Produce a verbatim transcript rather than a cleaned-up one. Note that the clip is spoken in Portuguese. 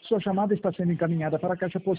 Sua chamada está sendo encaminhada para a caixa postal